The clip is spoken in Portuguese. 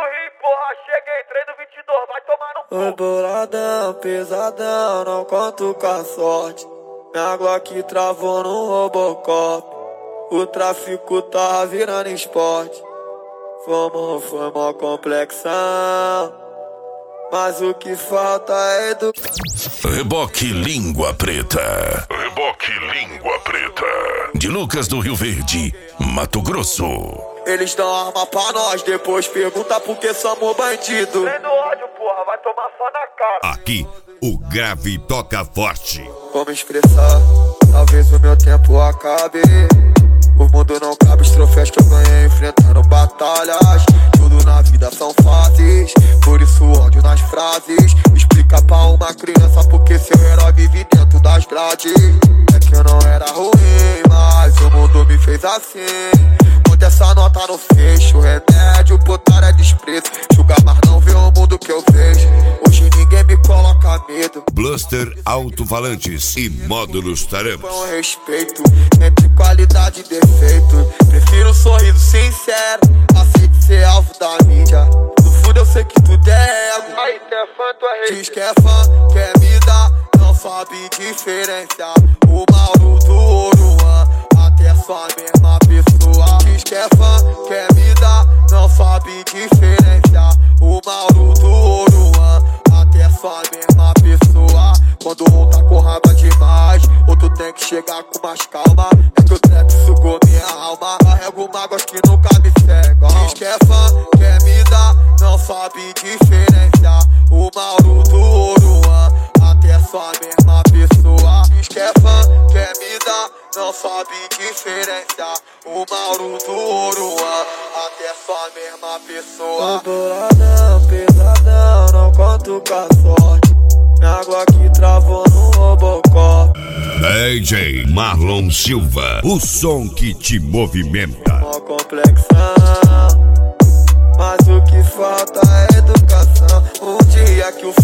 rim, porra, cheguei, treino 22, vai tomar no cu. Oi, boladão, pesadão, não conto com a sorte. Minha Glock travou no Robocop. O tráfico tá virando esporte. Foi mó complexão, mas o que falta é educação. Reboque Língua Preta. Reboque Língua Preta. De Lucas do Rio Verde, Mato Grosso. Eles dão arma pra nós, depois pergunta por que somos bandido. Treino ódio, porra, vai tomar só na cara. Aqui, o grave toca forte. Como expressar, talvez o meu tempo acabe. O mundo não cabe os troféus que eu ganhei enfrentando batalhas. Tudo na vida são fases, por isso ódio nas frases. Explica pra uma criança porque seu herói vive dentro das grades. É que eu não era ruim, mas o mundo me fez assim. Monta essa nota no fecho, remédio, botar é desprezo. Julga, mas não vê o mundo que eu vejo. Hoje ninguém me coloca medo. Bluster Alto-Falantes e Módulos Taramps. Com respeito, entre qualidade e defeito. Prefiro um sorriso sincero, aceite ser alvo da mídia. No fundo eu sei que tudo é ego. Aí, tu é fã, tu é rei. Diz que é fã, quer me dar, não sabe diferenciar o Mauro do Oruan, até só a mesma pessoa. Diz que é fã, quer me dar, não sabe diferenciar o Mauro do Oruan, até só a mesma pessoa. Quando um tá com raiva demais, outro tem que chegar com mais calma. É que o trap sugou minha alma. Carrego mágoas que nunca me cegam. Diz que é fã, quer me dar, não sabe diferenciar o Mauro do Oruan, até só a mesma pessoa. Diz que é fã, quer me dar, não sabe diferenciar o Mauro do Oruan, até só a mesma pessoa. Boladão, pesadão, não conto com a sorte. Minha Glock travou no Robocop. DJ Marlon Silva, o som que te movimenta. Uma complexão, mas o que falta é educação. Um dia que o